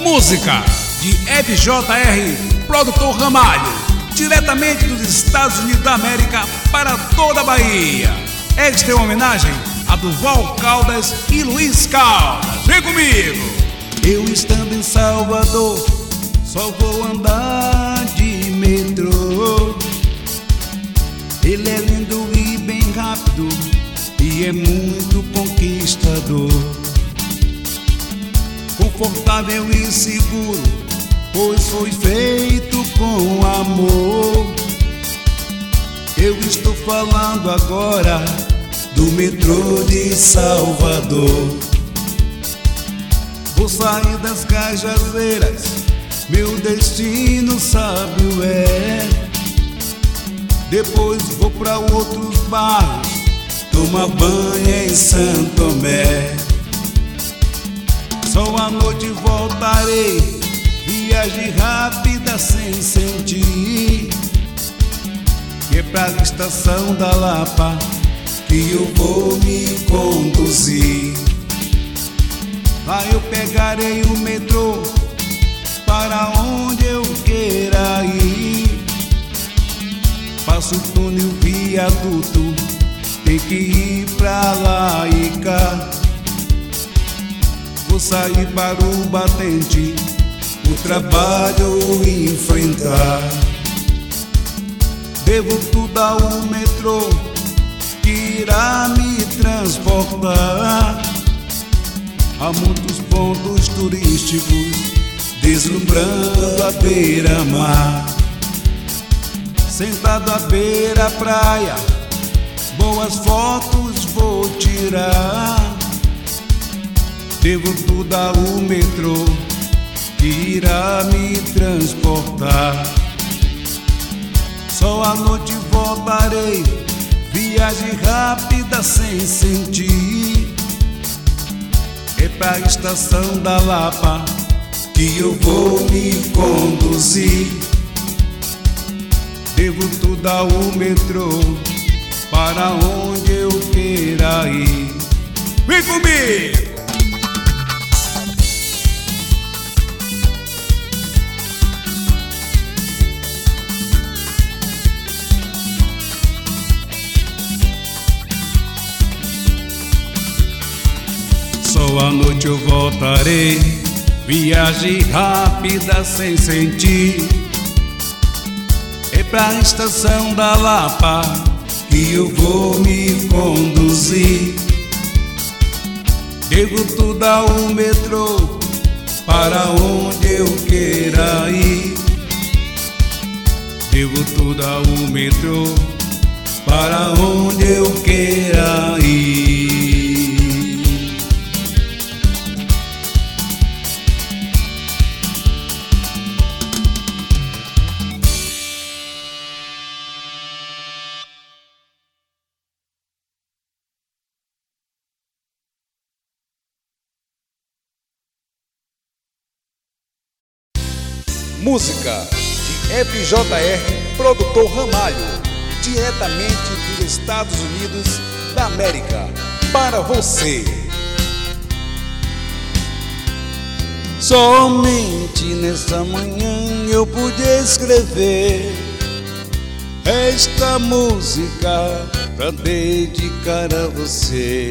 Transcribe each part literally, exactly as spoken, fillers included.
Música de F J R, produtor Ramalho, diretamente dos Estados Unidos da América para toda a Bahia. Esta é uma homenagem a Duval Caldas e Luiz Caldas. Vem comigo! Eu estando em Salvador, só vou andar de metrô. Ele é lindo e bem rápido e é muito conquistador. Confortável e seguro, pois foi feito com amor. Eu estou falando agora do metrô de Salvador. Vou sair das Cajazeiras, meu destino sábio é. Depois vou pra outros bairros, tomar banho em Santo Tomé. Só à noite voltarei, viagem rápida sem sentir. Que é pra estação da Lapa que eu vou me conduzir. Lá eu pegarei o metrô para onde eu queira ir. Passo o túnel, viaduto, tem que ir pra lá e cá. Vou sair para o batente, o trabalho enfrentar. Devo tudo ao metrô que irá me transportar a muitos pontos turísticos, deslumbrando a beira-mar. Sentado à beira-praia, boas fotos vou tirar. Devo tudo ao metrô que irá me transportar. Só à noite voltarei, viagem rápida sem sentir. É pra estação da Lapa que eu vou me conduzir. Devo tudo ao metrô para onde eu queira ir. Vem comigo! Só à noite eu voltarei, viagem rápida sem sentir. É pra estação da Lapa que eu vou me conduzir. Devo tudo ao metrô para onde eu queira ir. Devo tudo ao metrô para onde eu queira ir. Música de F J R, produtor Ramalho, diretamente dos Estados Unidos da América, para você. Somente nessa manhã eu pude escrever esta música pra dedicar a você.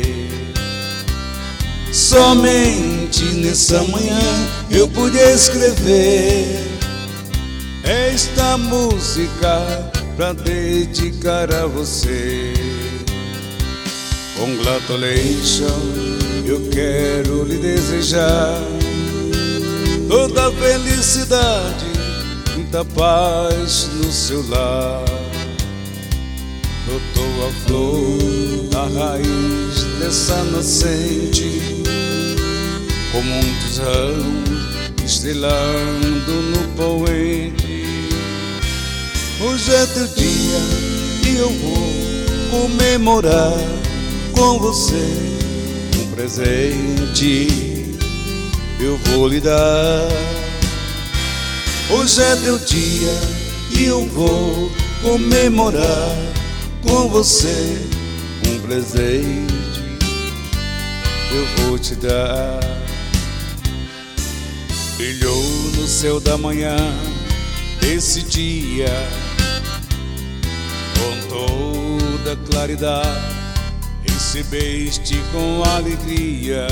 Somente nessa manhã eu pude escrever esta música pra dedicar a você. Congratulations, eu quero lhe desejar toda a felicidade, muita paz no seu lar. Brotou a flor da raiz dessa nascente, com muitos ramos estrelando no poente. Hoje é teu dia e eu vou comemorar com você. Um presente eu vou lhe dar. Hoje é teu dia e eu vou comemorar com você. Um presente eu vou te dar. brilhou no céu da manhã desse dia, com toda claridade recebeste com alegria.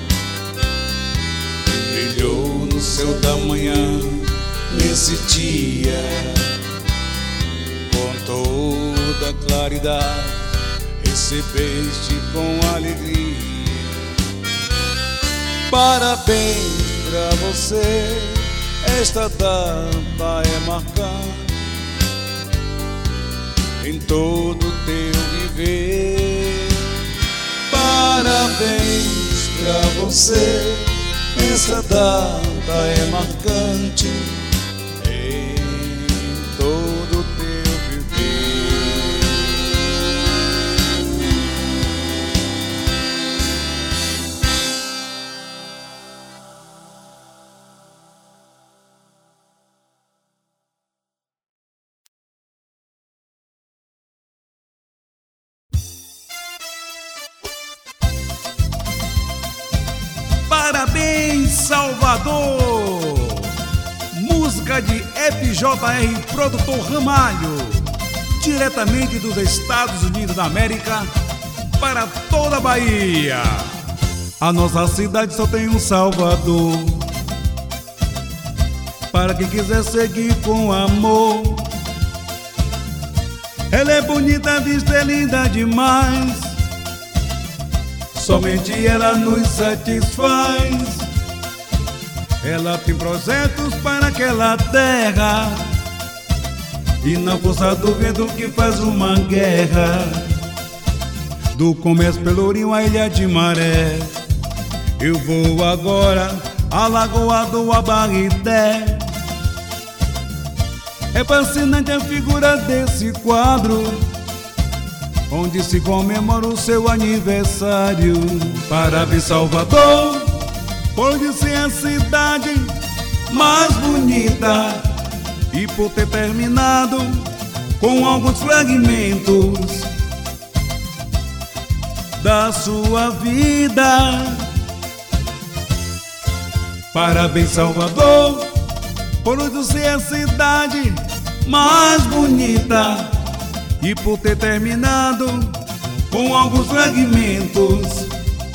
Brilhou no céu da manhã nesse dia, com toda claridade recebeste com alegria. Parabéns pra você, esta data é marcante em todo teu viver. Parabéns pra você, esta data é marcante em todo teu viver. Parabéns, Salvador! Música de F J R Produtor Ramalho, diretamente dos Estados Unidos da América para toda a Bahia. A nossa cidade só tem um Salvador, para quem quiser seguir com amor. Ela é bonita, a vista é linda demais, somente ela nos satisfaz. Ela tem projetos para aquela terra, e na força do vento que faz uma guerra. Do comércio pelo Rio à Ilha de Maré, eu vou agora à Lagoa do Abarité. É fascinante a figura desse quadro, onde se comemora o seu aniversário. Parabéns, Salvador, por ser a cidade mais bonita e por ter terminado com alguns fragmentos da sua vida. Parabéns, Salvador, por ser a cidade mais bonita e por ter terminado com alguns fragmentos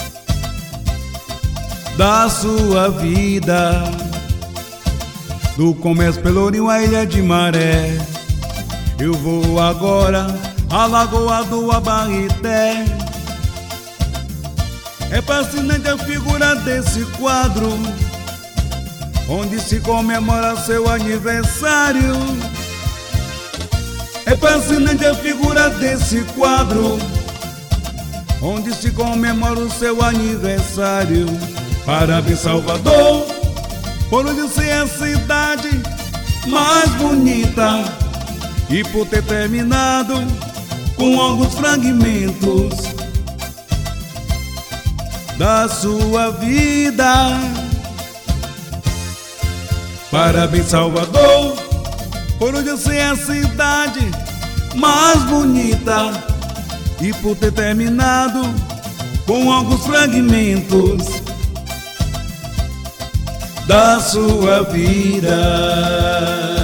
da sua vida. Do comércio pelo Rio à Ilha de Maré, eu vou agora à Lagoa do Abarité. É fascinante a figura desse quadro, onde se comemora seu aniversário. É fascinante a figura desse quadro, onde se comemora o seu aniversário. Parabéns, Salvador, por ser a cidade mais bonita e por ter terminado com alguns fragmentos da sua vida. Parabéns, Salvador, por ser a cidade mais bonita e por ter terminado com alguns fragmentos da sua vida.